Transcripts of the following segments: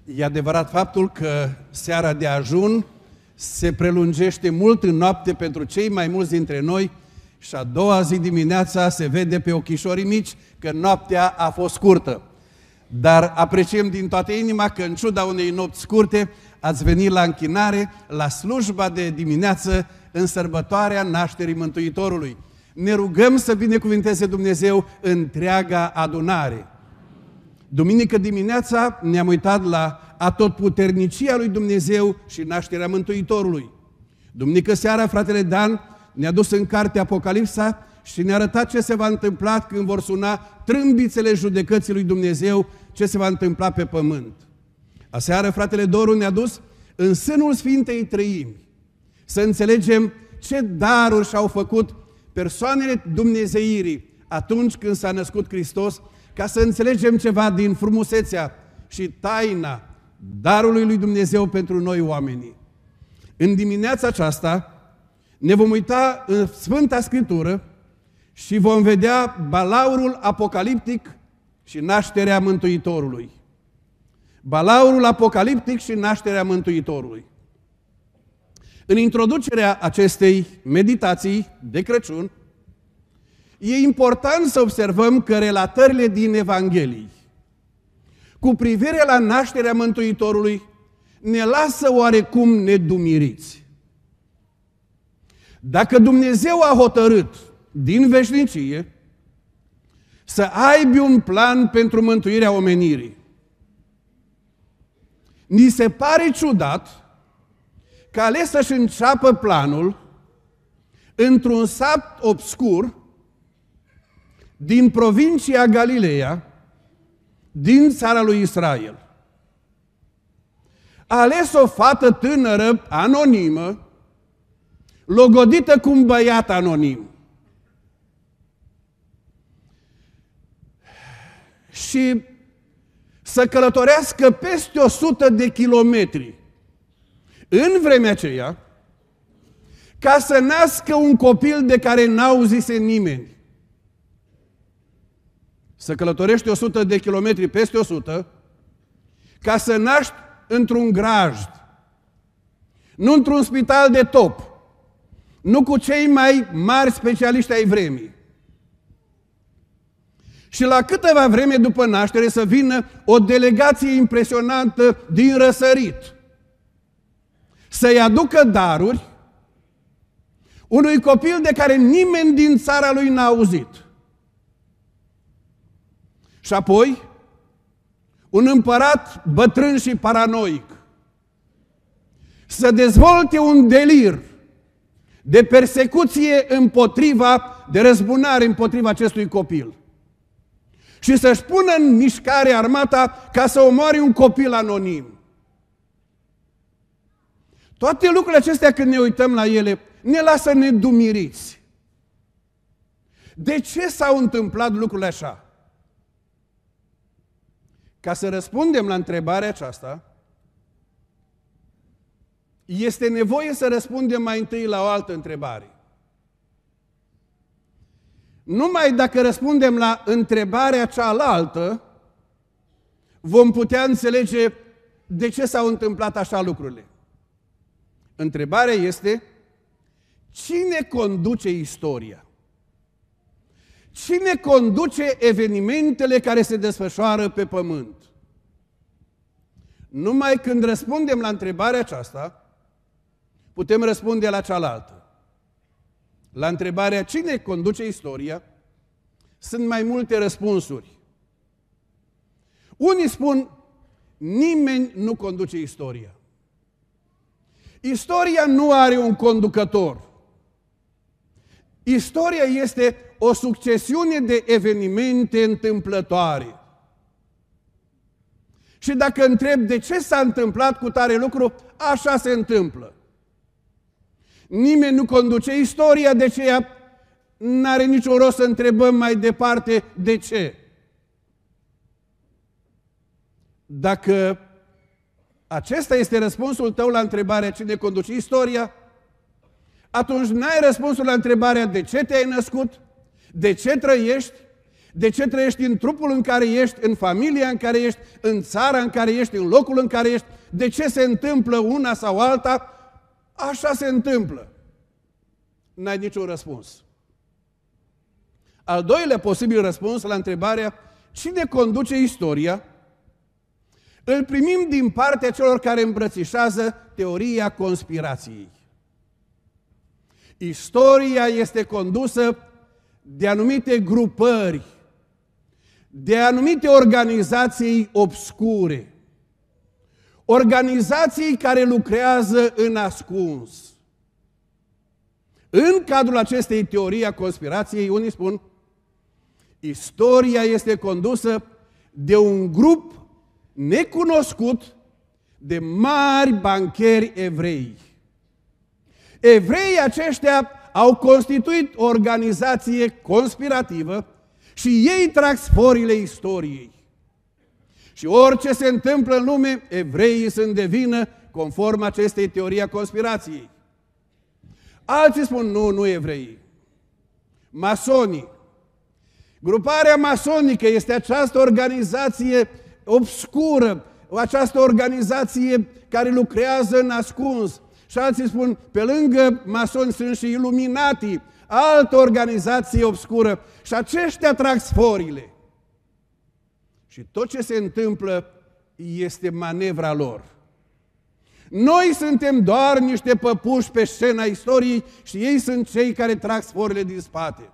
E adevărat faptul că seara de ajun se prelungește mult în noapte pentru cei mai mulți dintre noi și a doua zi dimineața se vede pe ochișorii mici că noaptea a fost scurtă. Dar apreciem din toată inima că în ciuda unei nopți scurte ați venit la închinare, la slujba de dimineață în sărbătoarea nașterii Mântuitorului. Ne rugăm să binecuvinteze Dumnezeu întreaga adunare. Duminică dimineața ne-am uitat la atotputernicia lui Dumnezeu și nașterea Mântuitorului. Duminică seara, fratele Dan ne-a dus în cartea Apocalipsa și ne-a arătat ce se va întâmpla când vor suna trâmbițele judecății lui Dumnezeu, ce se va întâmpla pe pământ. Aseară, fratele Doru ne-a dus în sânul Sfintei Trăimi, să înțelegem ce daruri și-au făcut persoanele dumnezeirii atunci când s-a născut Hristos, ca să înțelegem ceva din frumusețea și taina darului lui Dumnezeu pentru noi oamenii. În dimineața aceasta ne vom uita în Sfânta Scriptură și vom vedea balaurul apocaliptic și nașterea Mântuitorului. Balaurul apocaliptic și nașterea Mântuitorului. În introducerea acestei meditații de Crăciun, e important să observăm că relatările din Evanghelii cu privire la nașterea Mântuitorului ne lasă oarecum nedumiriți. Dacă Dumnezeu a hotărât din veșnicie să aibă un plan pentru mântuirea omenirii, ni se pare ciudat că a ales să-și înceapă planul într-un sat obscur din provincia Galileea, din țara lui Israel. A ales o fată tânără, anonimă, logodită cu un băiat anonim. Și să călătorească peste 100 de kilometri în vremea aceea, ca să nască un copil de care n-auzise nimeni. Să călătorești 100 de kilometri, peste 100, ca să naști într-un grajd, nu într-un spital de top, nu cu cei mai mari specialiști ai vremii. Și la câteva vreme după naștere să vină o delegație impresionantă din răsărit, să-i aducă daruri unui copil de care nimeni din țara lui n-a auzit. Și apoi, un împărat bătrân și paranoic să dezvolte un delir de persecuție de răzbunare împotriva acestui copil. Și să-și pună în mișcare armata ca să omoare un copil anonim. Toate lucrurile acestea, când ne uităm la ele, ne lasă nedumiriți. De ce s-au întâmplat lucrurile așa? Ca să răspundem la întrebarea aceasta, este nevoie să răspundem mai întâi la o altă întrebare. Numai dacă răspundem la întrebarea cealaltă, vom putea înțelege de ce s-au întâmplat așa lucrurile. Întrebarea este: cine conduce istoria? Cine conduce evenimentele care se desfășoară pe pământ? Numai când răspundem la întrebarea aceasta, putem răspunde la cealaltă. La întrebarea cine conduce istoria, sunt mai multe răspunsuri. Unii spun: nimeni nu conduce istoria. Istoria nu are un conducător. Istoria este o succesiune de evenimente întâmplătoare. Și dacă întreb de ce s-a întâmplat cu tare lucru, așa se întâmplă. Nimeni nu conduce istoria, de aceea n-are niciun rost să întrebăm mai departe de ce. Dacă acesta este răspunsul tău la întrebarea cine conduce istoria, atunci n-ai răspunsul la întrebarea de ce te-ai născut, de ce trăiești, De ce trăiești în trupul în care ești, în familia în care ești, în țara în care ești, în locul în care ești? De ce se întâmplă una sau alta? Așa se întâmplă. N-ai niciun răspuns. Al doilea posibil răspuns la întrebarea cine conduce istoria, îl primim din partea celor care îmbrățișează teoria conspirației. Istoria este condusă de anumite grupări, de anumite organizații obscure, organizații care lucrează în ascuns. În cadrul acestei teorii a conspirației, unii spun, istoria este condusă de un grup necunoscut de mari bancheri evrei. Evreii aceștia au constituit o organizație conspirativă și ei trag sforile istoriei. Și orice se întâmplă în lume, evreii sunt de vină conform acestei teorii a conspirației. Alții spun, nu evreii. Masonii. Gruparea masonică este această organizație obscură, această organizație care lucrează în ascuns. Și alții spun, pe lângă masoni sunt și iluminatii, altă organizație obscură. Și aceștia trag sforile. Și tot ce se întâmplă este manevra lor. Noi suntem doar niște păpuși pe scena istoriei și ei sunt cei care trag sforile din spate.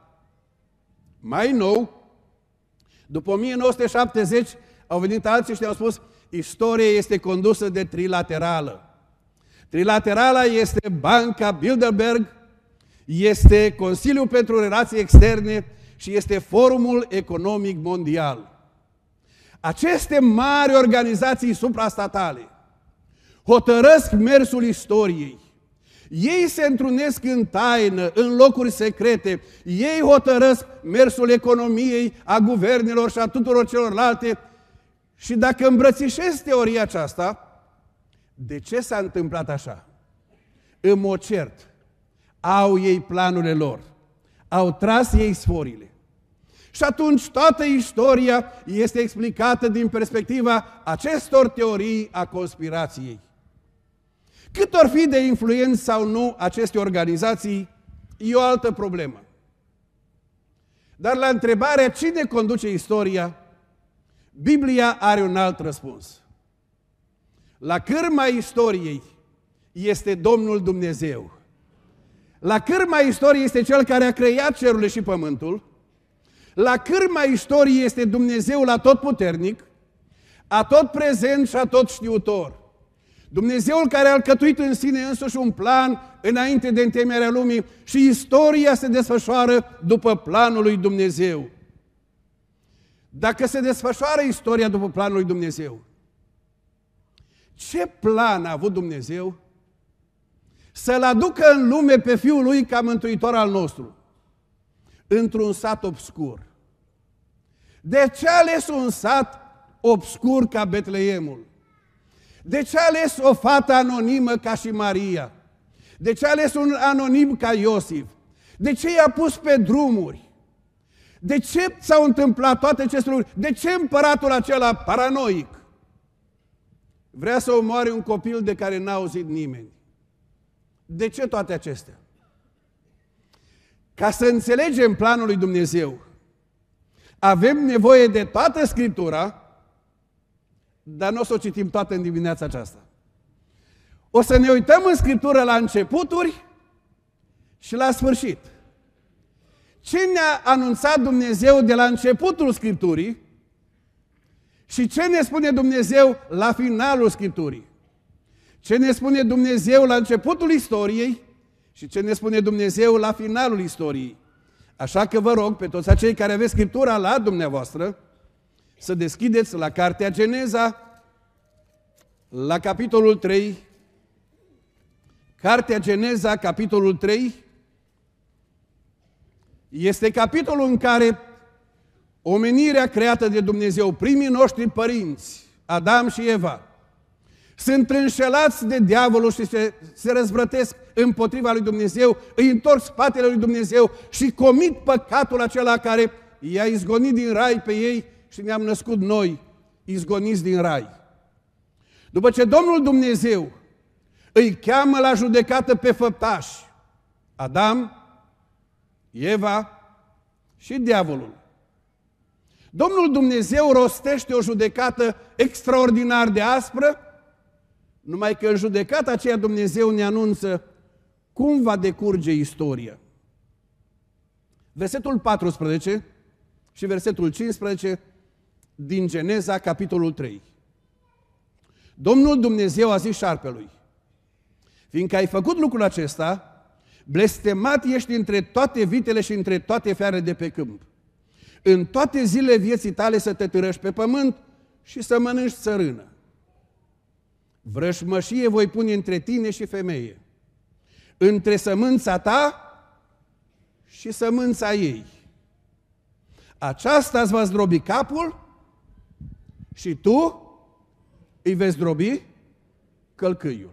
Mai nou, după 1970, au venit alții și ne-au spus, istoria este condusă de trilaterală. Trilaterala este Banca Bilderberg, este Consiliul pentru Relații Externe și este Forumul Economic Mondial. Aceste mari organizații suprastatale hotărăsc mersul istoriei. Ei se întrunesc în taină, în locuri secrete. Ei hotărăsc mersul economiei, a guvernelor și a tuturor celorlalte. Și dacă îmbrățișezi teoria aceasta, de ce s-a întâmplat așa? În mod cert, au ei planurile lor, au tras ei sforile. Și atunci toată istoria este explicată din perspectiva acestor teorii a conspirației. Cât or fi de influenți sau nu aceste organizații, e o altă problemă. Dar la întrebarea cine conduce istoria, Biblia are un alt răspuns. La cârma istoriei este Domnul Dumnezeu. La cârma istoriei este Cel care a creat cerurile și pământul. La cârma istoriei este Dumnezeul atotputernic, atotprezent și atotștiutor. Dumnezeul care a alcătuit în sine însuși un plan înainte de întemeierea lumii și istoria se desfășoară după planul lui Dumnezeu. Dacă se desfășoară istoria după planul lui Dumnezeu, ce plan a avut Dumnezeu să-L aducă în lume pe Fiul Lui ca mântuitor al nostru, într-un sat obscur? De ce a ales un sat obscur ca Betleemul? De ce a ales o fată anonimă ca și Maria? De ce a ales un anonim ca Iosif? De ce i-a pus pe drumuri? De ce s-au întâmplat toate aceste lucruri? De ce împăratul acela paranoic vrea să omoare un copil de care n-a auzit nimeni? De ce toate acestea? Ca să înțelegem planul lui Dumnezeu, avem nevoie de toată Scriptura, dar nu o să o citim toată în dimineața aceasta. O să ne uităm în Scriptură la începuturi și la sfârșit. Ce ne-a anunțat Dumnezeu de la începutul Scripturii și ce ne spune Dumnezeu la finalul Scripturii? Ce ne spune Dumnezeu la începutul istoriei și ce ne spune Dumnezeu la finalul istoriei? Așa că vă rog pe toți acei care aveți Scriptura la dumneavoastră să deschideți la cartea Geneza, la capitolul 3, cartea Geneza, capitolul 3, este capitolul în care omenirea creată de Dumnezeu, primii noștri părinți, Adam și Eva, sunt înșelați de diavolul și se răzvrătesc împotriva lui Dumnezeu, îi întorc spatele lui Dumnezeu și comit păcatul acela care i-a izgonit din rai pe ei și ne-am născut noi, izgoniți din rai. După ce Domnul Dumnezeu îi cheamă la judecată pe făptași, Adam, Eva și diavolul, Domnul Dumnezeu rostește o judecată extraordinar de aspră, numai că în judecata aceea Dumnezeu ne anunță cum va decurge istoria. Versetul 14 și versetul 15 din Geneza, capitolul 3. Domnul Dumnezeu a zis șarpelui: fiindcă ai făcut lucrul acesta, blestemat ești între toate vitele și între toate fiarele de pe câmp. În toate zilele vieții tale să te târăști pe pământ și să mănânci țărână. Vrăjmășie voi pune între tine și femeie, între sămânța ta și sămânța ei. Aceasta îți va zdrobi capul și tu îi vei zdrobi călcâiul.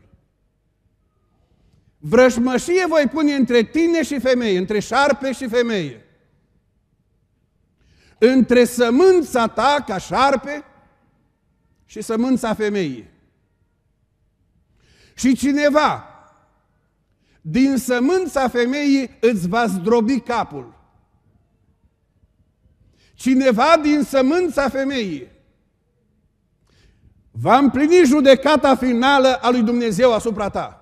Vrăjmășie voi pune între tine și femeie, între șarpe și femeie, între sămânța ta ca șarpe și sămânța femeii. Și cineva din sămânța femeii îți va zdrobi capul. Cineva din sămânța femeii va împlini judecata finală a lui Dumnezeu asupra ta.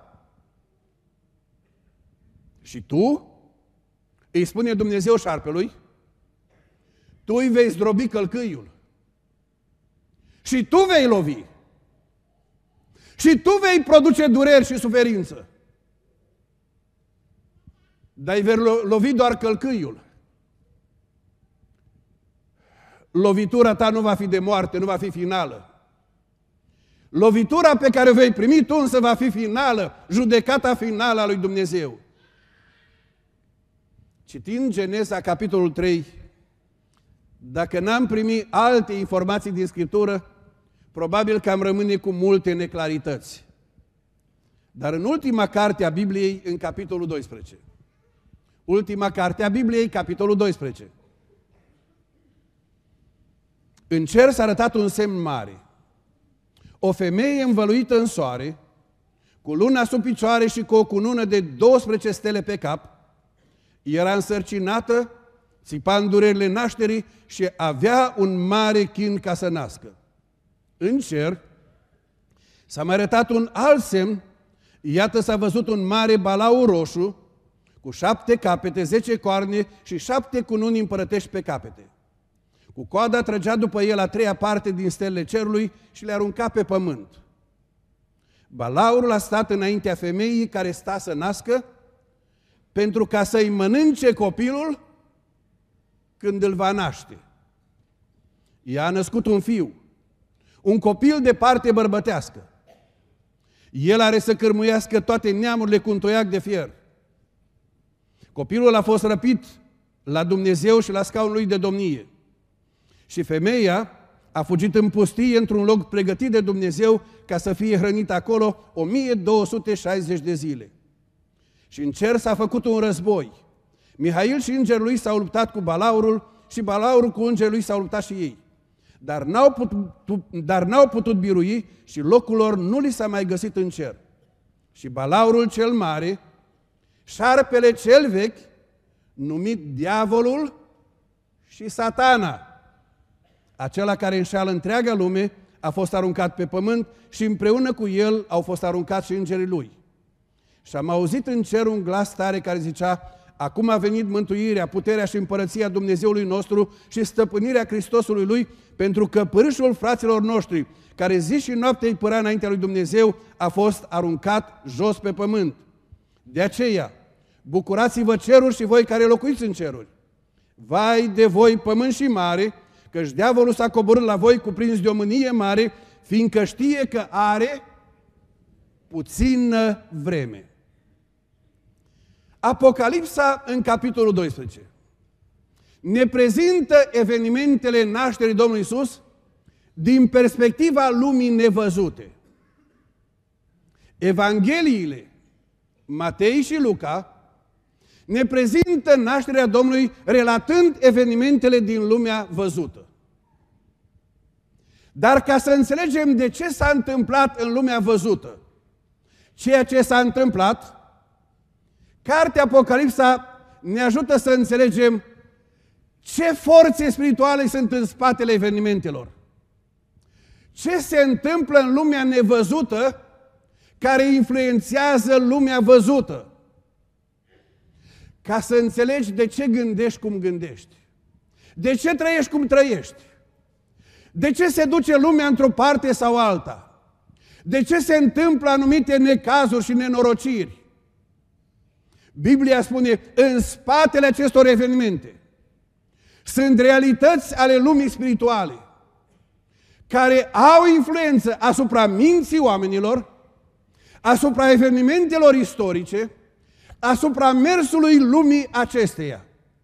Și tu, îi spune Dumnezeu șarpelui, tu îi vei zdrobi călcâiul. Și tu vei lovi. Și tu vei produce dureri și suferință. Dar îi vei lovi doar călcâiul. Lovitura ta nu va fi de moarte, nu va fi finală. Lovitura pe care o vei primi tu însă va fi finală, judecata finală a lui Dumnezeu. Citind Geneza, capitolul 3, dacă n-am primit alte informații din Scriptură, probabil că am rămâne cu multe neclarități. Dar în ultima carte a Bibliei, în capitolul 12, ultima carte a Bibliei, capitolul 12, în cer s-a arătat un semn mare. O femeie învăluită în soare, cu luna sub picioare și cu o cunună de 12 stele pe cap, era însărcinată, țipa în durerile nașterii și avea un mare chin ca să nască. În cer s-a mai arătat un alt semn, iată s-a văzut un mare balaur roșu, cu 7 capete, 10 coarne și 7 cununi împărătești pe capete. Cu coada trăgea după el a treia parte din stelele cerului și le arunca pe pământ. Balaurul a stat înaintea femeii care sta să nască, pentru ca să-i mănânce copilul când îl va naște. Ea a născut un fiu, un copil de parte bărbătească. El are să cârmuiască toate neamurile cu un toiac de fier. Copilul a fost răpit la Dumnezeu și la scaunul lui de domnie. Și femeia a fugit în pustie într-un loc pregătit de Dumnezeu ca să fie hrănită acolo 1260 de zile. Și în cer s-a făcut un război. Mihail și îngerul lui s-au luptat cu balaurul și balaurul cu îngerul lui s-au luptat și ei. Dar n-au putut birui și locul lor nu li s-a mai găsit în cer. Și balaurul cel mare, șarpele cel vechi, numit diavolul și satana, acela care înșeală întreaga lume, a fost aruncat pe pământ și împreună cu el au fost aruncați și îngerii lui. Și am auzit în cer un glas tare care zicea: acum a venit mântuirea, puterea și împărăția Dumnezeului nostru și stăpânirea Hristosului lui, pentru că pârâșul fraților noștri, care zi și noapte îi părea înaintea lui Dumnezeu, a fost aruncat jos pe pământ. De aceea, bucurați-vă ceruri și voi care locuiți în ceruri. Vai de voi, pământ și mare, căci diavolul s-a coborât la voi cuprins de o mânie mare, fiindcă știe că are puțină vreme. Apocalipsa, în capitolul 12, ne prezintă evenimentele nașterii Domnului Iisus din perspectiva lumii nevăzute. Evangheliile Matei și Luca ne prezintă nașterea Domnului relatând evenimentele din lumea văzută. Dar ca să înțelegem de ce s-a întâmplat în lumea văzută ceea ce s-a întâmplat, cartea Apocalipsa ne ajută să înțelegem ce forțe spirituale sunt în spatele evenimentelor. Ce se întâmplă în lumea nevăzută care influențează lumea văzută. Ca să înțelegi de ce gândești cum gândești. De ce trăiești cum trăiești. De ce se duce lumea într-o parte sau alta. De ce se întâmplă anumite necazuri și nenorociri. Biblia spune, în spatele acestor evenimente sunt realități ale lumii spirituale care au influență asupra minții oamenilor, asupra evenimentelor istorice, asupra mersului lumii acesteia.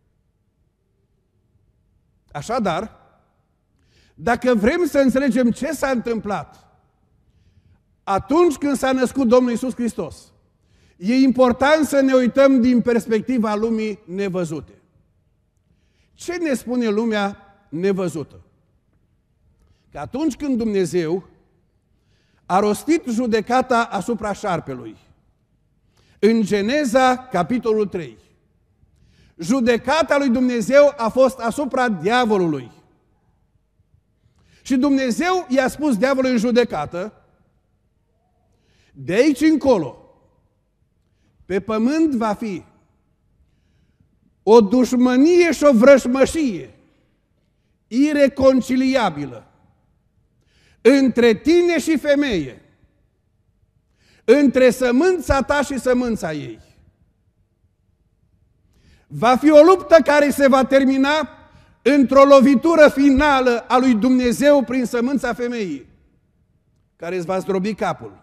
Așadar, dacă vrem să înțelegem ce s-a întâmplat atunci când s-a născut Domnul Iisus Hristos, e important să ne uităm din perspectiva lumii nevăzute. Ce ne spune lumea nevăzută? Că atunci când Dumnezeu a rostit judecata asupra șarpelui, în Geneza, capitolul 3, judecata lui Dumnezeu a fost asupra diavolului. Și Dumnezeu i-a spus diavolului în judecată, de aici încolo, pe pământ va fi o dușmănie și o vrăjmășie ireconciliabilă între tine și femeie, între sămânța ta și sămânța ei. Va fi o luptă care se va termina într-o lovitură finală a lui Dumnezeu prin sămânța femeii, care îți va zdrobi capul.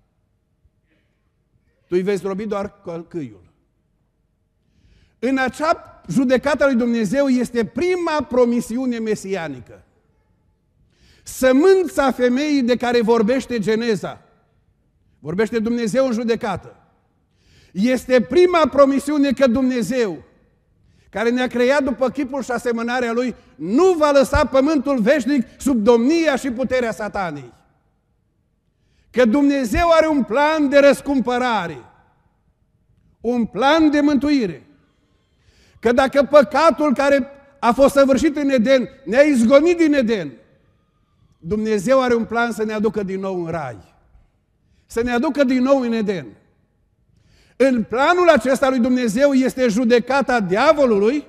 Tu îi vei zdrobi doar călcâiul. În acea judecată lui Dumnezeu este prima promisiune mesianică. Sămânța femeii de care vorbește Geneza, vorbește Dumnezeu în judecată, este prima promisiune că Dumnezeu, care ne-a creat după chipul și asemănarea Lui, nu va lăsa pământul veșnic sub domnia și puterea Satanei. Că Dumnezeu are un plan de răscumpărare, un plan de mântuire. Că dacă păcatul care a fost săvârșit în Eden ne-a izgonit din Eden, Dumnezeu are un plan să ne aducă din nou în rai, să ne aducă din nou în Eden. În planul acesta lui Dumnezeu este judecata diavolului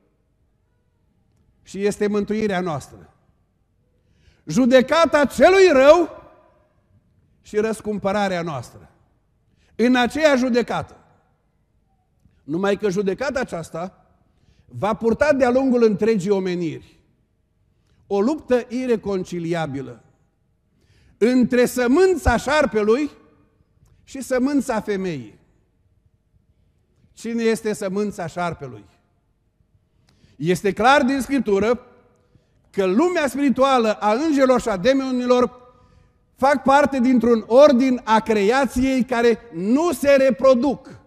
și este mântuirea noastră. Judecata celui rău și răscumpărarea noastră. În aceea judecată. Numai că judecata aceasta va purta de-a lungul întregii omeniri o luptă ireconciliabilă între sămânța șarpelui și sămânța femeii. Cine este sămânța șarpelui? Este clar din Scriptură că lumea spirituală a îngerilor și a demonilor fac parte dintr-un ordin a creației care nu se reproduc.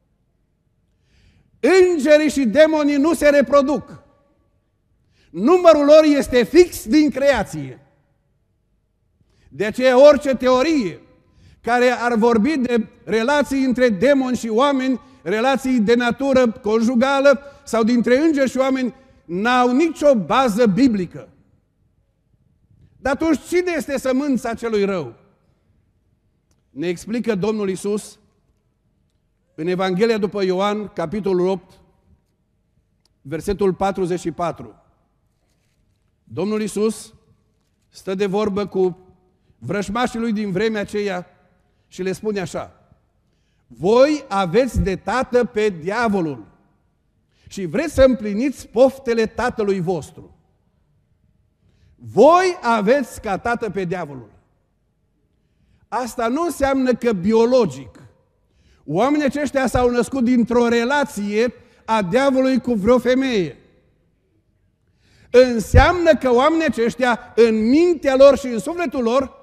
Îngerii și demonii nu se reproduc. Numărul lor este fix din creație. De aceea orice teorie care ar vorbi de relații între demoni și oameni, relații de natură conjugală sau dintre îngeri și oameni, n-au nicio bază biblică. Dar atunci cine este sămânța celui rău? Ne explică Domnul Iisus în Evanghelia după Ioan, capitolul 8, versetul 44. Domnul Iisus stă de vorbă cu vrăjmașii lui din vremea aceea și le spune așa: voi aveți de tată pe diavolul și vreți să împliniți poftele tatălui vostru. Voi aveți ca tată pe diavolul. Asta nu înseamnă că biologic oamenii aceștia s-au născut dintr-o relație a diavolului cu vreo femeie. Înseamnă că oamenii aceștia, în mintea lor și în sufletul lor,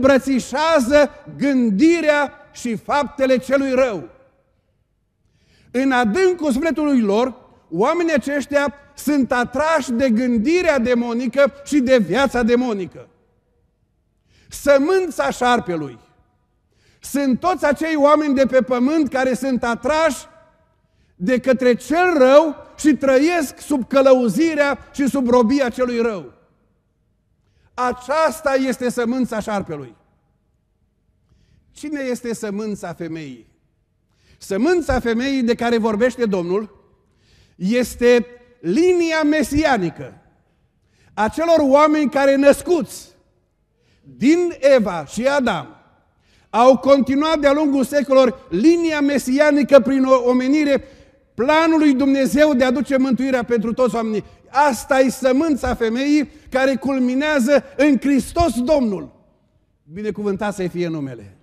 îmbrățișează gândirea și faptele celui rău. În adâncul sufletului lor, oamenii aceștia sunt atrași de gândirea demonică și de viața demonică. Sămânța șarpelui. Sunt toți acei oameni de pe pământ care sunt atrași de către cel rău și trăiesc sub călăuzirea și sub robia celui rău. Aceasta este sămânța șarpelui. Cine este sămânța femeii? Sămânța femeii de care vorbește Domnul este linia mesianică a celor oameni care, născuți din Eva și Adam, au continuat de-a lungul secolelor linia mesianică prin omenire planul lui Dumnezeu de a aduce mântuirea pentru toți oamenii. Asta e sămânța femeii care culminează în Hristos Domnul. Binecuvântat să fie numele.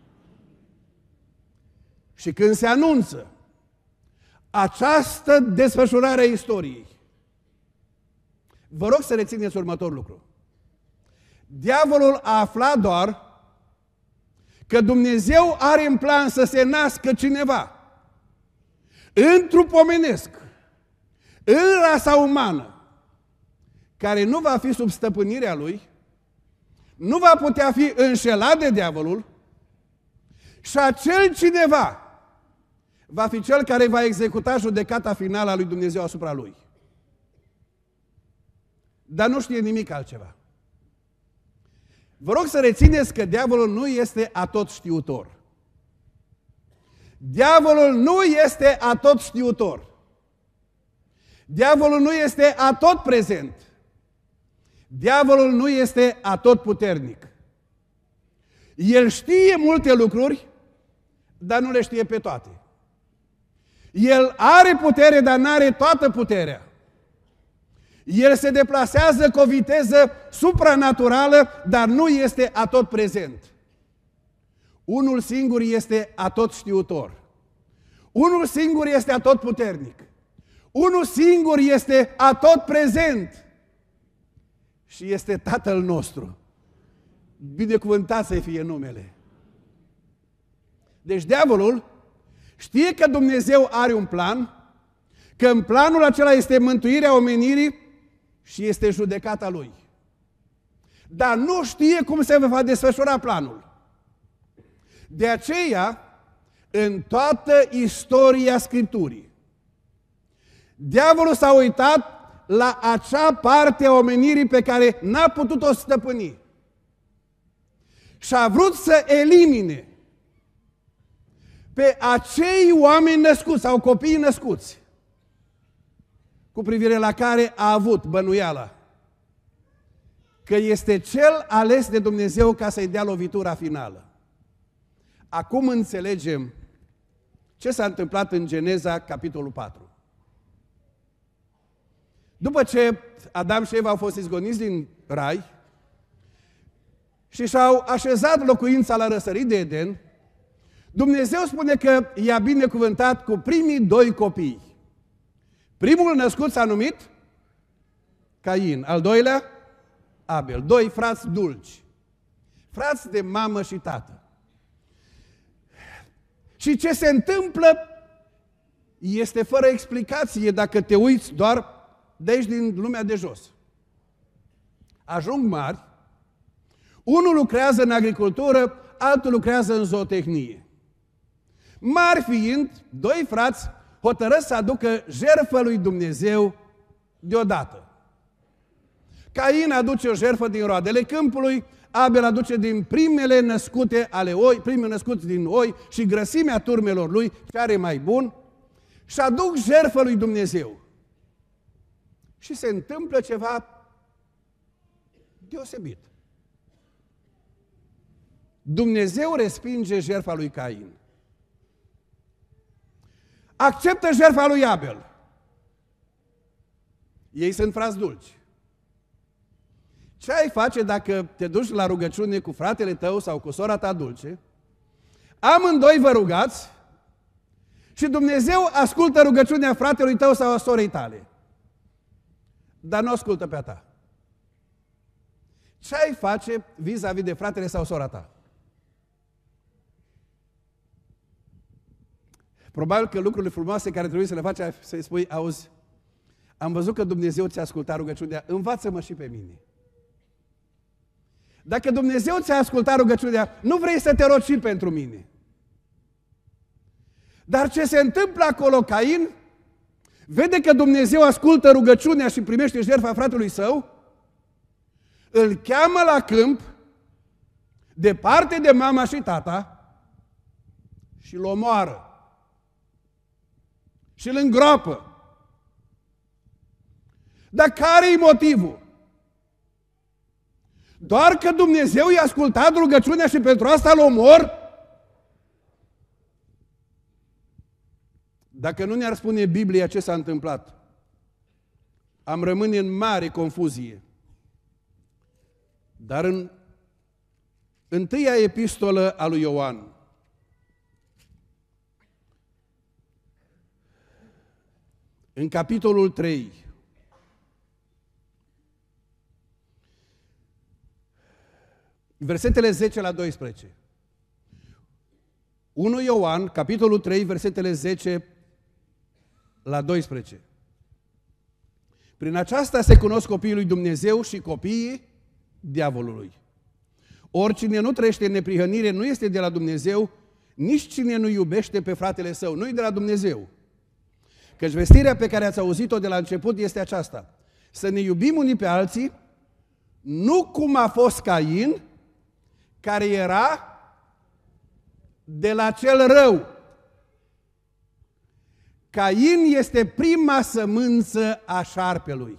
Și când se anunță această desfășurare a istoriei, vă rog să rețineți următorul lucru. Diavolul a aflat doar că Dumnezeu are în plan să se nască cineva în trup omenesc, în rasa umană, care nu va fi sub stăpânirea lui, nu va putea fi înșelat de diavolul și acel cineva va fi cel care va executa judecata finală a lui Dumnezeu asupra lui. Dar nu știe nimic altceva. Vă rog să rețineți că diavolul nu este atotștiutor. Diavolul nu este atotștiutor. Diavolul nu este atotprezent. Diavolul nu este atotputernic. El știe multe lucruri, dar nu le știe pe toate. El are putere, dar nu are toată puterea. El se deplasează cu o viteză supranaturală, dar nu este atotprezent. Unul singur este atotștiutor. Unul singur este atotputernic. Unul singur este atotprezent. Și este Tatăl nostru. Binecuvântat să fie numele. Deci diavolul știe că Dumnezeu are un plan, că în planul acela este mântuirea omenirii și este judecata lui. Dar nu știe cum se va desfășura planul. De aceea, în toată istoria Scripturii, diavolul s-a uitat la acea parte a omenirii pe care n-a putut-o stăpâni. Și a vrut să elimine pe acei oameni născuți sau copii născuți cu privire la care a avut bănuiala că este cel ales de Dumnezeu ca să-i dea lovitura finală. Acum înțelegem ce s-a întâmplat în Geneza, capitolul 4. După ce Adam și Eva au fost izgoniți din rai și și-au așezat locuința la răsărit de Eden, Dumnezeu spune că i-a binecuvântat cu primii 2 copii. Primul născut s-a numit Cain, al doilea Abel, 2 frați dulci, frați de mamă și tată. Și ce se întâmplă este fără explicație dacă te uiți doar de aici din lumea de jos. Ajung mari, unul lucrează în agricultură, altul lucrează în zootehnie. Mari fiind, 2 frați hotărăsc să aducă jertfă lui Dumnezeu deodată. Cain aduce o jertfă din roadele câmpului, Abel aduce din primele născute ale oi, primele născuți din oi și grăsimea turmelor lui, ce are mai bun, și aduc jertfă lui Dumnezeu. Și se întâmplă ceva deosebit. Dumnezeu respinge jertfa lui Cain. Acceptă jertfa lui Abel. Ei sunt frați dulci. Ce ai face dacă te duci la rugăciune cu fratele tău sau cu sora ta dulce? Amândoi vă rugați și Dumnezeu ascultă rugăciunea fratelui tău sau a sorei tale. Dar nu ascultă pe a ta. Ce ai face vis-a-vis de fratele sau sora ta? Probabil că lucrurile frumoase care trebuie să le faci, să-i spui, auzi, am văzut că Dumnezeu ți-a ascultat rugăciunea, învață-mă și pe mine. Dacă Dumnezeu ți-a ascultat rugăciunea, nu vrei să te rogi și pentru mine. Dar ce se întâmplă acolo, Cain vede că Dumnezeu ascultă rugăciunea și primește jertfa fratelui său, îl cheamă la câmp, departe de mama și tata, și îl omoară. Și îl îngroapă. Dar care-i motivul? Doar că Dumnezeu i-a ascultat rugăciunea și pentru asta îl omor? Dacă nu ne-ar spune Biblia ce s-a întâmplat, am rămâne în mare confuzie. Dar în întâia epistolă a lui Ioan, în capitolul 3, versetele 10 la 12. 1 Ioan, capitolul 3, versetele 10 la 12. Prin aceasta se cunosc copiii lui Dumnezeu și copiii diavolului. Oricine nu trăiește în neprihănire nu este de la Dumnezeu, nici cine nu iubește pe fratele său, nu e de la Dumnezeu. Căci vestirea pe care ați auzit-o de la început este aceasta: să ne iubim unii pe alții, nu cum a fost Cain, care era de la cel rău. Cain este prima sămânță a șarpelui.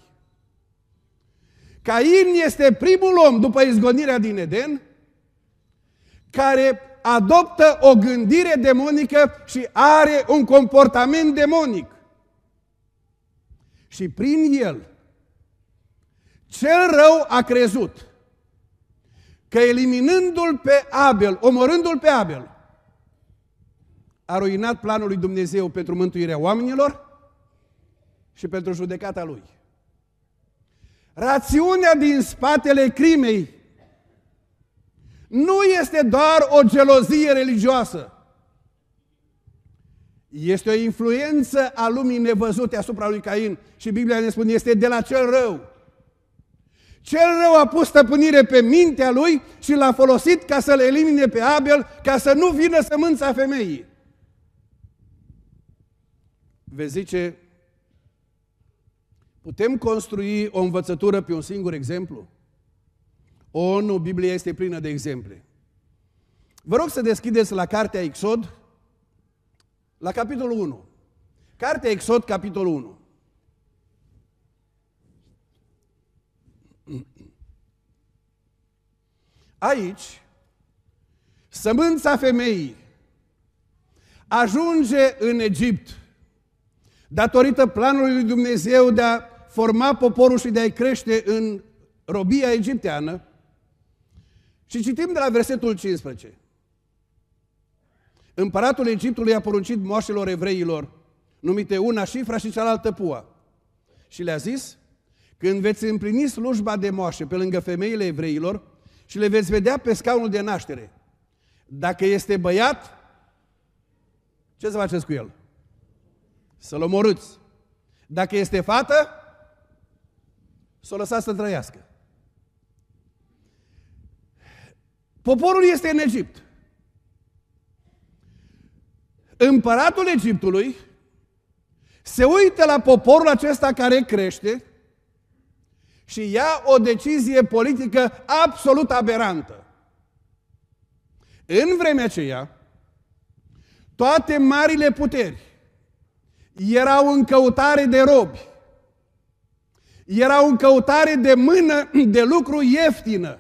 Cain este primul om după izgonirea din Eden care adoptă o gândire demonică și are un comportament demonic. Și prin el, cel rău a crezut că eliminându-l pe Abel, omorându-l pe Abel, a ruinat planul lui Dumnezeu pentru mântuirea oamenilor și pentru judecata lui. Rațiunea din spatele crimei nu este doar o gelozie religioasă. Este o influență a lumii nevăzute asupra lui Cain și Biblia ne spune este de la cel rău. Cel rău a pus stăpânire pe mintea lui și l-a folosit ca să-l elimine pe Abel, ca să nu vină sămânța femeii. Vezi, zice, putem construi o învățătură pe un singur exemplu? O, nu, Biblia este plină de exemple. Vă rog să deschideți la cartea Exod, la capitolul 1. Cartea Exod, capitolul 1. Aici, sămânța femeii ajunge în Egipt datorită planului lui Dumnezeu de a forma poporul și de a-i crește în robia egipteană. Și citim de la versetul 15. Împăratul Egiptului a poruncit moașelor evreilor, numite una Șifra și cealaltă Pua, și le-a zis: când veți împlini slujba de moașe pe lângă femeile evreilor și le veți vedea pe scaunul de naștere, dacă este băiat, ce să faceți cu el? Să-l omorâți. Dacă este fată, să o lăsați să trăiască. Poporul este în Egipt. Împăratul Egiptului se uită la poporul acesta care crește și ia o decizie politică absolut aberantă. În vremea aceea, toate marile puteri erau în căutare de robi, erau în căutare de mână de lucru ieftină.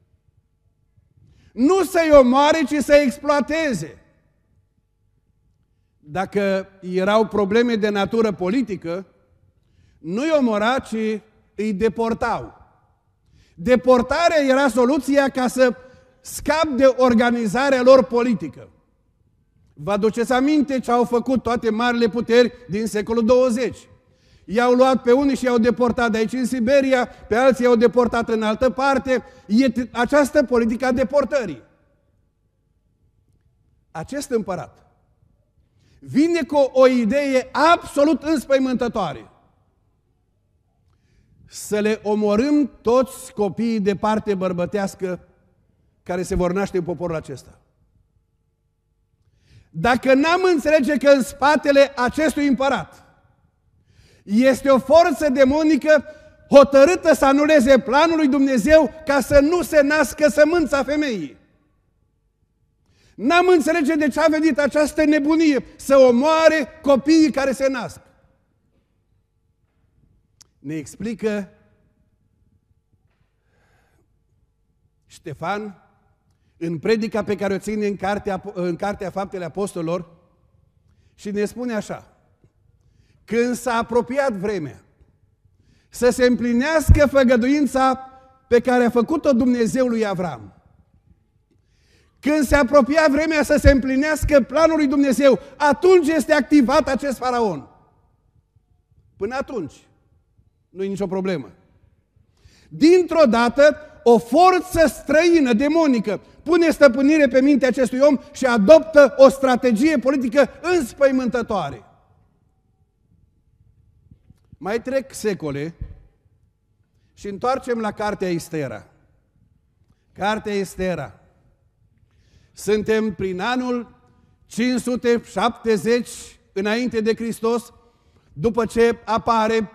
Nu să-i omoare, ci să-i exploateze. Dacă erau probleme de natură politică, nu-i omora, ci îi deportau. Deportarea era soluția ca să scap de organizarea lor politică. Vă aduceți aminte ce au făcut toate marile puteri din secolul 20? I-au luat pe unii și i-au deportat de aici în Siberia, pe alții i-au deportat în altă parte. E această politică a deportării. Acest împărat vine cu o idee absolut înspăimântătoare. Să le omorâm toți copiii de parte bărbătească care se vor naște în poporul acesta. Dacă n-am înțelege că în spatele acestui împărat este o forță demonică hotărâtă să anuleze planul lui Dumnezeu ca să nu se nască sămânța femeii, n-am înțelege de ce a venit această nebunie să omoare copiii care se nasc. Ne explică Ștefan în predica pe care o ține în Cartea Faptele Apostolilor și ne spune așa: când s-a apropiat vremea să se împlinească făgăduința pe care a făcut-o Dumnezeu lui Avram, când se apropia vremea să se împlinească planul lui Dumnezeu, atunci este activat acest faraon. Până atunci nu e nicio problemă. Dintr-o dată, o forță străină, demonică, pune stăpânire pe mintea acestui om și adoptă o strategie politică înspăimântătoare. Mai trec secole și întoarcem la Cartea Estera. Cartea Estera. Suntem prin anul 570 înainte de Hristos, după ce apare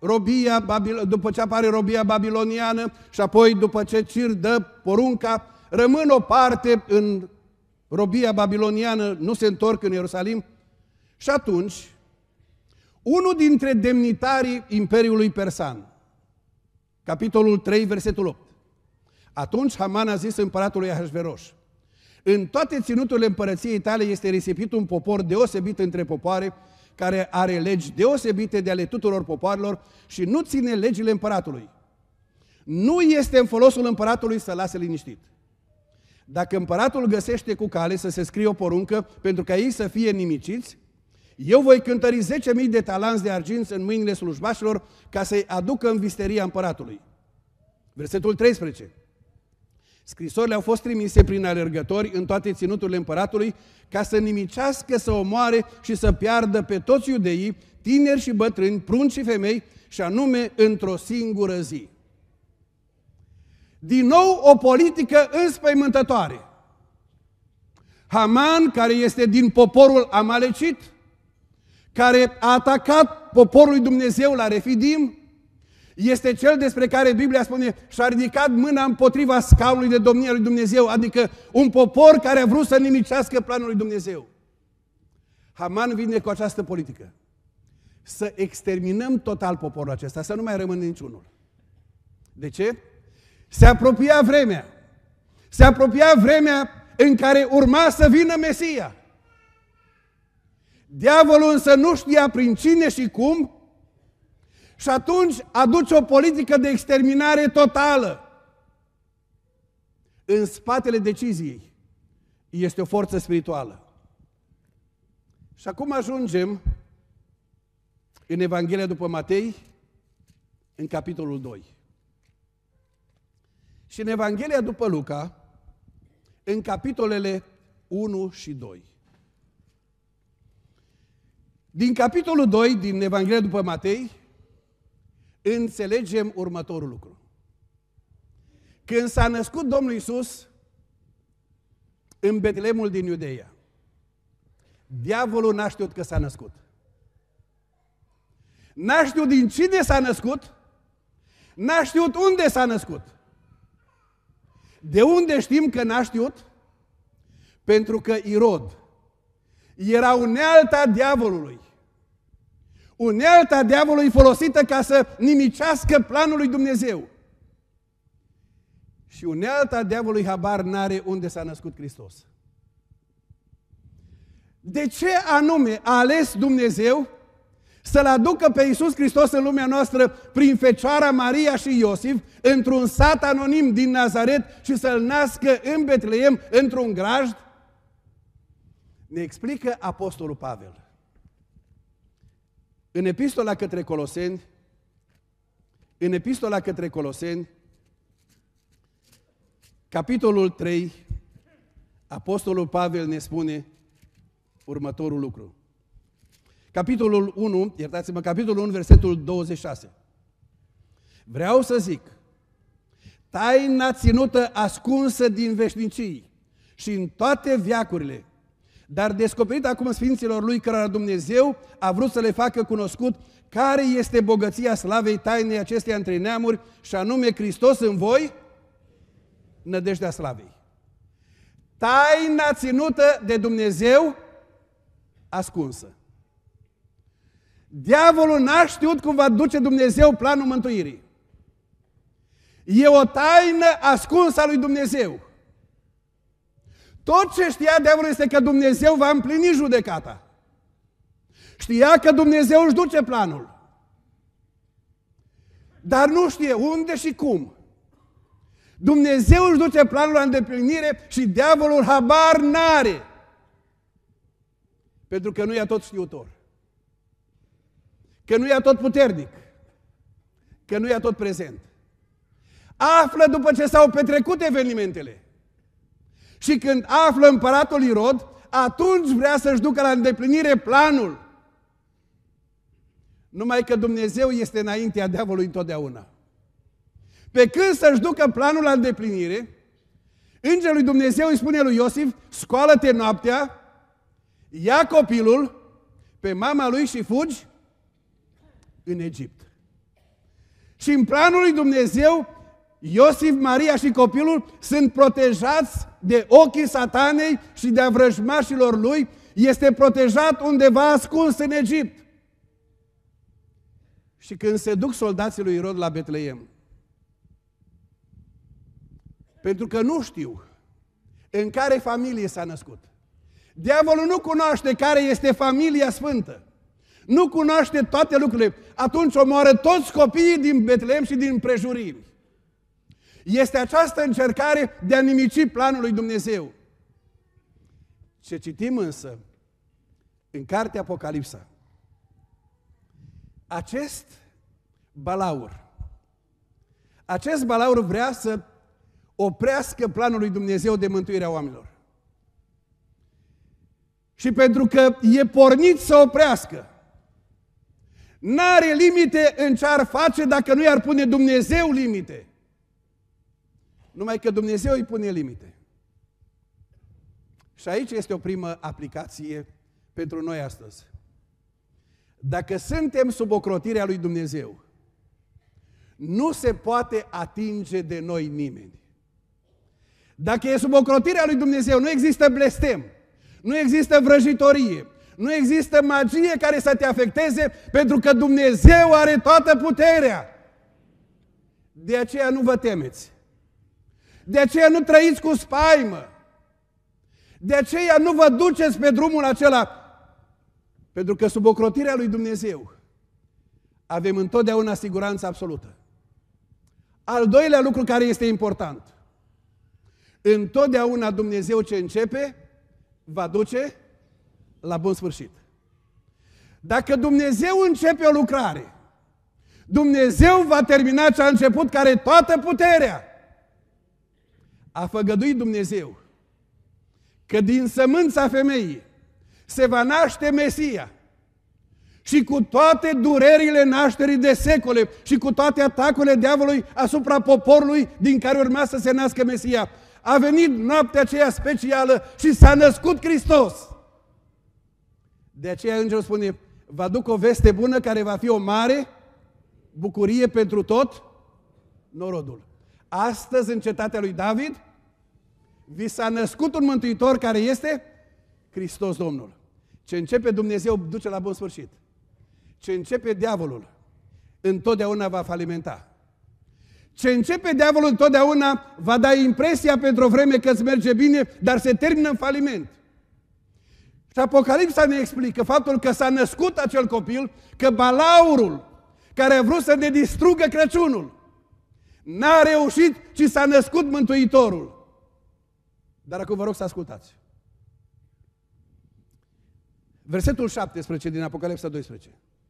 robia babiloniană și apoi după ce Cir dă porunca, rămân o parte în robia babiloniană, nu se întorc în Ierusalim. Și atunci, unul dintre demnitarii Imperiului Persan, capitolul 3, versetul 8. Atunci Haman a zis împăratului Ahasveros: în toate ținuturile împărăției tale este risipit un popor deosebit între popoare, care are legi deosebite de ale tuturor popoarelor și nu ține legile împăratului. Nu este în folosul împăratului să lase liniștit. Dacă împăratul găsește cu cale să se scrie o poruncă pentru ca ei să fie nimiciți, eu voi cântări 10.000 de talanți de argint în mâinile slujbașilor ca să-i aducă în visteria împăratului. Versetul 13. Scrisorile au fost trimise prin alergători în toate ținuturile împăratului ca să nimicească, să omoare și să piardă pe toți iudeii, tineri și bătrâni, prunci și femei, și anume într-o singură zi. Din nou o politică înspăimântătoare. Haman, care este din poporul amalecit, care a atacat poporul lui Dumnezeu la Refidim, este cel despre care Biblia spune și-a ridicat mâna împotriva scaunului de domnie lui Dumnezeu, adică un popor care a vrut să nimicească planul lui Dumnezeu. Haman vine cu această politică: să exterminăm total poporul acesta, să nu mai rămână niciunul. De ce? Se apropia vremea. Se apropia vremea în care urma să vină Mesia. Diavolul însă nu știa prin cine și cum, și atunci aduce o politică de exterminare totală. În spatele deciziei este o forță spirituală. Și acum ajungem în Evanghelia după Matei, în capitolul 2. Și în Evanghelia după Luca, în capitolele 1 și 2. Din capitolul 2, din Evanghelia după Matei, înțelegem următorul lucru. Când s-a născut Domnul Iisus în Betleemul din Iudeia, diavolul n-a știut că s-a născut. N-a știut din cine s-a născut, n-a știut unde s-a născut. De unde știm că n-a știut? Pentru că Irod era unealta diavolului. Unealta diavolului folosită ca să nimicească planul lui Dumnezeu. Și unealta diavolului habar n-are unde s-a născut Hristos. De ce anume a ales Dumnezeu să-L aducă pe Iisus Hristos în lumea noastră prin Fecioara Maria și Iosif, într-un sat anonim din Nazaret, și să-L nască în Betleem, într-un grajd? Ne explică Apostolul Pavel. În Epistola către Coloseni, capitolul 3, Apostolul Pavel ne spune următorul lucru. capitolul 1, iertați-mă, capitolul 1, versetul 26. Vreau să zic, taina ținută ascunsă din veșnicii și în toate veacurile, dar descoperit acum sfinților lui cărora Dumnezeu a vrut să le facă cunoscut care este bogăția slavei tainei acesteia între neamuri, și anume Hristos în voi, nădejdea slavei. Taina ținută de Dumnezeu ascunsă. Diavolul n-a știut cum va duce Dumnezeu planul mântuirii. E o taină ascunsă a lui Dumnezeu. Tot ce știa diavolul este că Dumnezeu va împlini judecata. Știa că Dumnezeu își duce planul. Dar nu știe unde și cum. Dumnezeu își duce planul la îndeplinire și diavolul habar n-are. Pentru că nu e tot știutor. Că nu e tot puternic. Că nu e tot prezent. Află după ce s-au petrecut evenimentele. Și când află împăratul Irod, atunci vrea să-și ducă la îndeplinire planul. Numai că Dumnezeu este înaintea diavolului întotdeauna. Pe când să-și ducă planul la îndeplinire, îngerul lui Dumnezeu îi spune lui Iosif, scoală-te noaptea, ia copilul pe mama lui și fugi în Egipt. Și în planul lui Dumnezeu, Iosif, Maria și copilul sunt protejați de ochii satanei și de a vrăjmașilor lui. Este protejat undeva ascuns în Egipt. Și când se duc soldații lui Irod la Betleem, pentru că nu știu în care familie s-a născut. Diavolul nu cunoaște care este familia sfântă. Nu cunoaște toate lucrurile. Atunci omoară toți copiii din Betleem și din împrejurimi. Este această încercare de a nimici planul lui Dumnezeu. Ce citim însă în cartea Apocalipsa, acest balaur vrea să oprească planul lui Dumnezeu de mântuirea oamenilor. Și pentru că e pornit să oprească, n-are limite în ce ar face dacă nu i-ar pune Dumnezeu limite. Numai că Dumnezeu îi pune limite. Și aici este o primă aplicație pentru noi astăzi. Dacă suntem sub ocrotirea lui Dumnezeu, nu se poate atinge de noi nimeni. Dacă e sub ocrotirea lui Dumnezeu, nu există blestem, nu există vrăjitorie, nu există magie care să te afecteze, pentru că Dumnezeu are toată puterea. De aceea nu vă temeți. De aceea nu trăiți cu spaimă. De aceea nu vă duceți pe drumul acela. Pentru că sub ocrotirea lui Dumnezeu avem întotdeauna siguranță absolută. Al doilea lucru care este important. Întotdeauna Dumnezeu ce începe, va duce la bun sfârșit. Dacă Dumnezeu începe o lucrare, Dumnezeu va termina ce a început, care are toată puterea. A făgăduit Dumnezeu că din sămânța femeii se va naște Mesia și cu toate durerile nașterii de secole și cu toate atacurile diavolului asupra poporului din care urma să se nască Mesia, a venit noaptea aceea specială și s-a născut Hristos. De aceea îngerul spune, vă aduc o veste bună care va fi o mare bucurie pentru tot norodul. Astăzi, în cetatea lui David, vi s-a născut un mântuitor care este Hristos Domnul. Ce începe Dumnezeu duce la bun sfârșit. Ce începe diavolul întotdeauna va falimenta. Ce începe diavolul întotdeauna va da impresia pentru o vreme că îți merge bine, dar se termină în faliment. Și Apocalipsa ne explică faptul că s-a născut acel copil, că balaurul care a vrut să ne distrugă Crăciunul n-a reușit, ci s-a născut Mântuitorul. Dar acum vă rog să ascultați. Versetul 17 din Apocalipsa 12.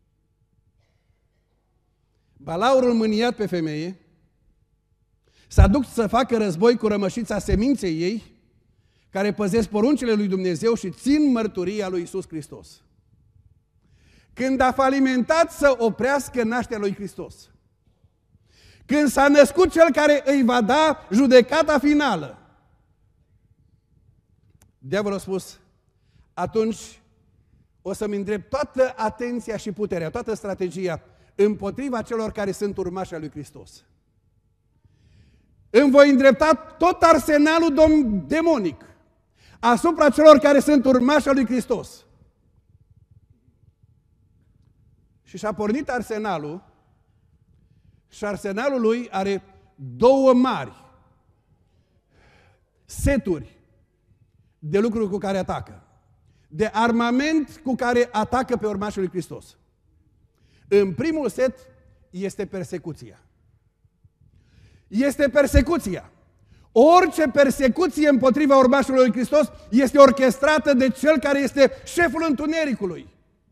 Balaurul mâniat pe femeie s-a dus să facă război cu rămășița seminței ei, care păzesc poruncile lui Dumnezeu și țin mărturia lui Iisus Hristos. când a falimentat să oprească nașterea lui Hristos. Când s-a născut cel care îi va da judecata finală. Diavolul a spus, atunci o să-mi îndrept toată atenția și puterea, toată strategia împotriva celor care sunt urmași al lui Hristos. Îmi voi îndrepta tot arsenalul demonic asupra celor care sunt urmași al lui Hristos. Și și-a pornit arsenalul și arsenalul lui are două mari seturi de lucruri cu care atacă. De armament cu care atacă pe urmașii lui Hristos. În primul set este persecuția. Este persecuția. Orice persecuție împotriva urmașilor lui Hristos este orchestrată de cel care este șeful întunericului.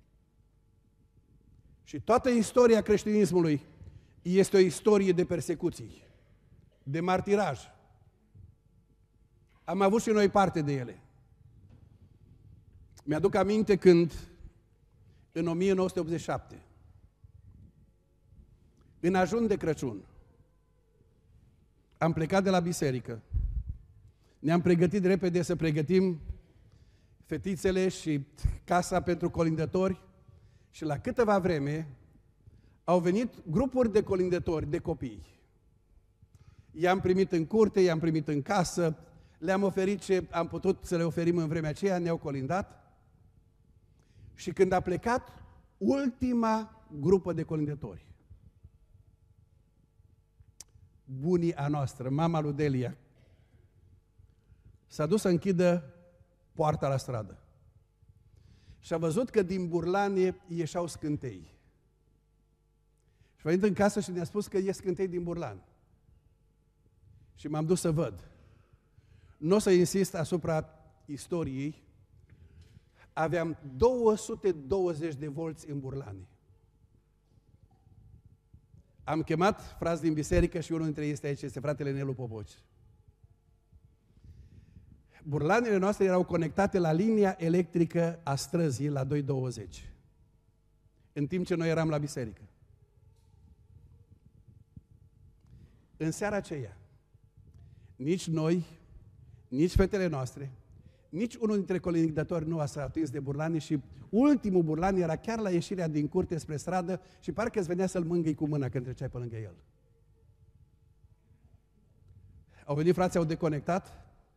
Și toată istoria creștinismului este o istorie de persecuții, de martiraj. Am avut și noi parte de ele. Mi-aduc aminte când, în 1987, în ajun de Crăciun, am plecat de la biserică. Ne-am pregătit repede să pregătim fetițele și casa pentru colindători și la câteva vreme au venit grupuri de colindători, de copii. I-am primit în curte, i-am primit în casă, le-am oferit ce am putut să le oferim în vremea aceea, ne-au colindat. Și când a plecat ultima grupă de colindători, bunia noastră, mama lui Delia, s-a dus să închidă poarta la stradă. Și a văzut că din burlane ieșeau scântei. Și a venit în casă și ne-a spus că ies scântei din burlan. Și m-am dus să văd. Nu o să insist asupra istoriei. Aveam 220 de volți în burlane. Am chemat frați din biserică și unul dintre ei este aici, este fratele Nelu Popoci. Burlanele noastre erau conectate la linia electrică a străzii la 220, în timp ce noi eram la biserică. În seara aceea, nici noi, nici fetele noastre, nici unul dintre colindători nu s-a atins de burlane și ultimul burlan era chiar la ieșirea din curte spre stradă și parcă îți venea să-l mângâi cu mâna când treceai pe lângă el. Au venit frații, au deconectat.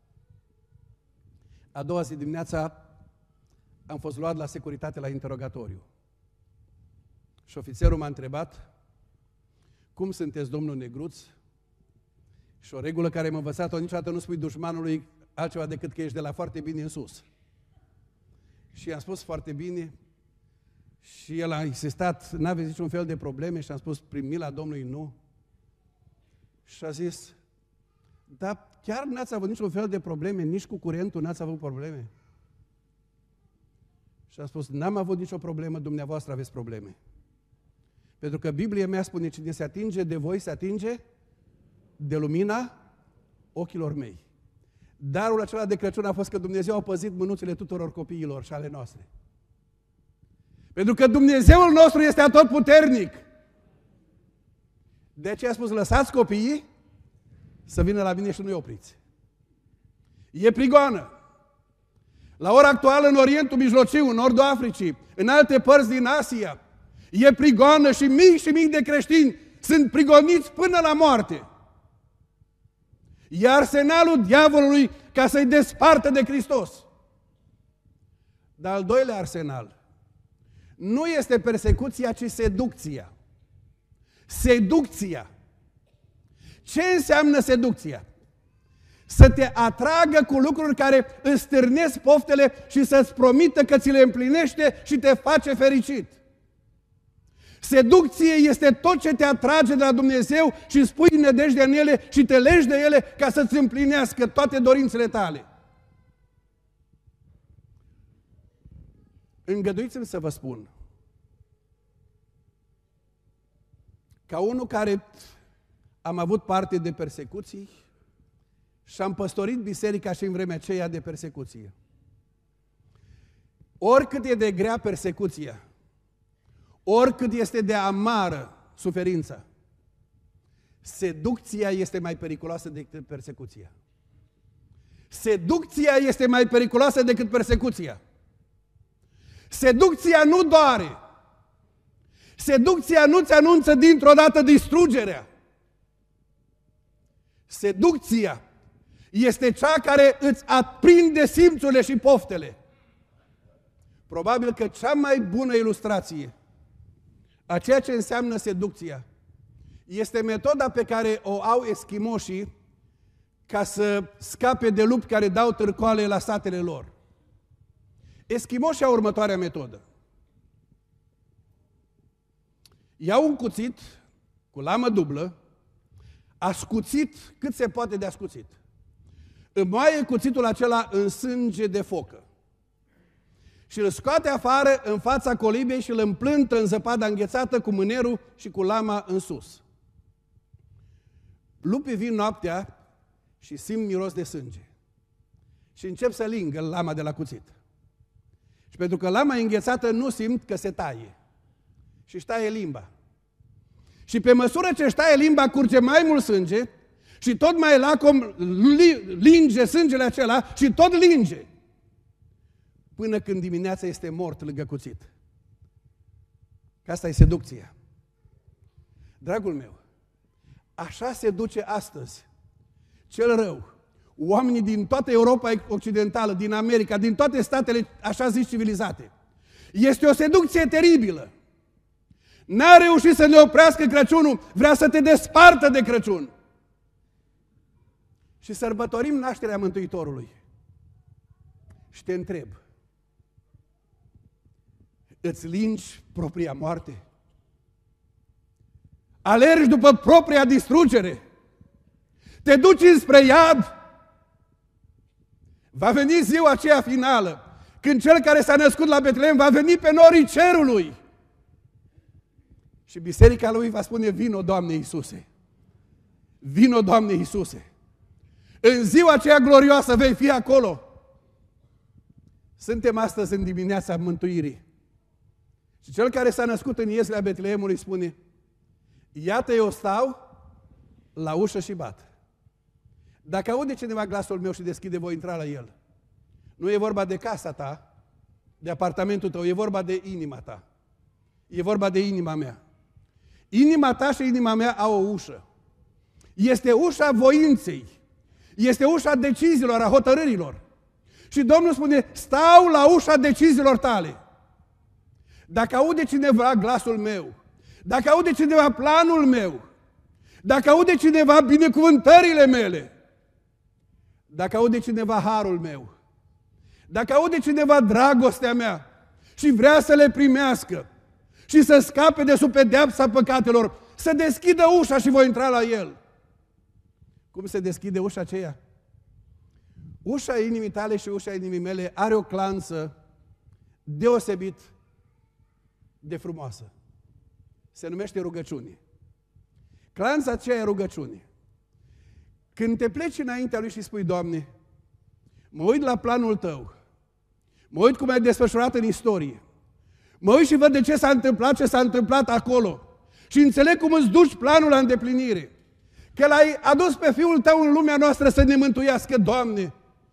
A doua zi dimineața am fost luat la securitate la interogatoriu. Și ofițerul m-a întrebat, cum sunteți, domnul Negruț? Și o regulă care m-a învățat-o, niciodată nu spui dușmanului altceva decât că ești de la foarte bine în sus. Și i-am spus foarte bine și el a insistat, n-aveți niciun fel de probleme și am spus, prin mila Domnului nu. Și a zis, dar chiar n-ați avut niciun fel de probleme, nici cu curentul n-ați avut probleme? Și am spus, n-am avut nicio problemă, dumneavoastră aveți probleme. Pentru că Biblia mea spune, cine se atinge de voi, se atinge de lumina ochilor mei. Darul acela de Crăciun a fost că Dumnezeu a păzit mânuțele tuturor copiilor și ale noastre. Pentru că Dumnezeul nostru este atotputernic. De aceea a spus, lăsați copiii să vină la mine și nu-i opriți. E prigoană. La ora actuală în Orientul Mijlociu, în Nordul Africii, în alte părți din Asia, e prigoană și mii de creștini sunt prigoniți până la moarte. E arsenalul diavolului ca să-i despartă de Hristos. Dar al doilea arsenal nu este persecuția, ci seducția. Seducția. Ce înseamnă seducția? Să te atragă cu lucruri care îți stârnesc poftele și să-ți promită că ți le împlinește și te face fericit. Seducție este tot ce te atrage de la Dumnezeu și îți pui nădejdea în ele și te legi de ele ca să-ți împlinească toate dorințele tale. Îngăduiți-mi să vă spun, ca unul care am avut parte de persecuții și am păstorit biserica și în vremea aceea de persecuție. Oricât e de grea persecuția, Oricât este de amară suferința, seducția este mai periculoasă decât persecuția. Seducția este mai periculoasă decât persecuția. Seducția nu doare. Seducția nu-ți anunță dintr-o dată distrugerea. Seducția este cea care îți aprinde simțurile și poftele. Probabil că cea mai bună ilustrație a ceea ce înseamnă seducția este metoda pe care o au eschimoșii ca să scape de lupi care dau târcoale la satele lor. Eschimoșii au următoarea metodă. Iau un cuțit cu lamă dublă, ascuțit cât se poate de ascuțit. Înmoaie cuțitul acela în sânge de focă și îl scoate afară în fața colibei și îl împlântă în zăpada înghețată cu mânerul și cu lama în sus. Lupii vin noaptea și simt miros de sânge și încep să lingă lama de la cuțit. Și pentru că lama e înghețată, nu simt că se taie și își taie limba. Și pe măsură ce își taie limba, curge mai mult sânge și tot mai lacom linge sângele acela și tot linge. Până când dimineața este mort lângă cuțit. Că asta e seducția. Dragul meu, așa se duce astăzi cel rău. Oamenii din toată Europa Occidentală, din America, din toate statele așa zis civilizate. Este o seducție teribilă. N-a reușit să ne oprească Crăciunul, vrea să te despartă de Crăciun. Și sărbătorim nașterea Mântuitorului. Și te întreb, îți lingi propria moarte? Alergi după propria distrugere? Te duci înspre iad? Va veni ziua aceea finală, când cel care s-a născut la Betlehem va veni pe norii cerului. Și biserica lui va spune, vino, Doamne Iisuse. Vino, Doamne Iisuse. În ziua aceea glorioasă vei fi acolo. Suntem astăzi în dimineața mântuirii. Și cel care s-a născut în ieslea Betlehemului spune, iată eu stau la ușă și bat. Dacă aude cineva glasul meu și deschide, voi intra la el. Nu e vorba de casa ta, de apartamentul tău, e vorba de inima ta. E vorba de inima mea. Inima ta și inima mea au o ușă. Este ușa voinței. Este ușa deciziilor, a hotărârilor. Și Domnul spune, stau la ușa deciziilor tale. Dacă aude cineva glasul meu, dacă aude cineva planul meu, dacă aude cineva binecuvântările mele, dacă aude cineva harul meu, dacă aude cineva dragostea mea și vrea să le primească și să scape de sub pedeapsa păcatelor, să deschidă ușa și voi intra la el. Cum se deschide ușa aceea? Ușa inimii tale și ușa inimii mele are o clanță deosebit de frumoasă. Se numește rugăciune. Clanța aceea e rugăciune. Când te pleci înaintea lui și spui, Doamne, mă uit la planul Tău, mă uit cum ai desfășurat în istorie, mă uit și văd de ce s-a întâmplat ce s-a întâmplat acolo și înțeleg cum îți duci planul la îndeplinire, că L-ai adus pe Fiul Tău în lumea noastră să ne mântuiască, Doamne.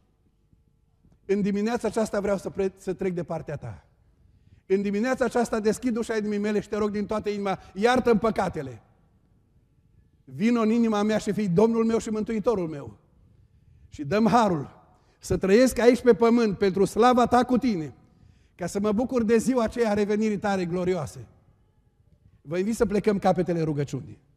În dimineața aceasta vreau să trec de partea Ta. În dimineața aceasta deschid ușa inimii mele și te rog din toată inima, iartă-mi păcatele. Vino în inima mea și fii Domnul meu și Mântuitorul meu. Și dă-mi harul să trăiesc aici pe pământ pentru slava Ta cu Tine, ca să mă bucur de ziua aceea a revenirii Tale glorioase. Vă invit să plecăm capetele rugăciunii.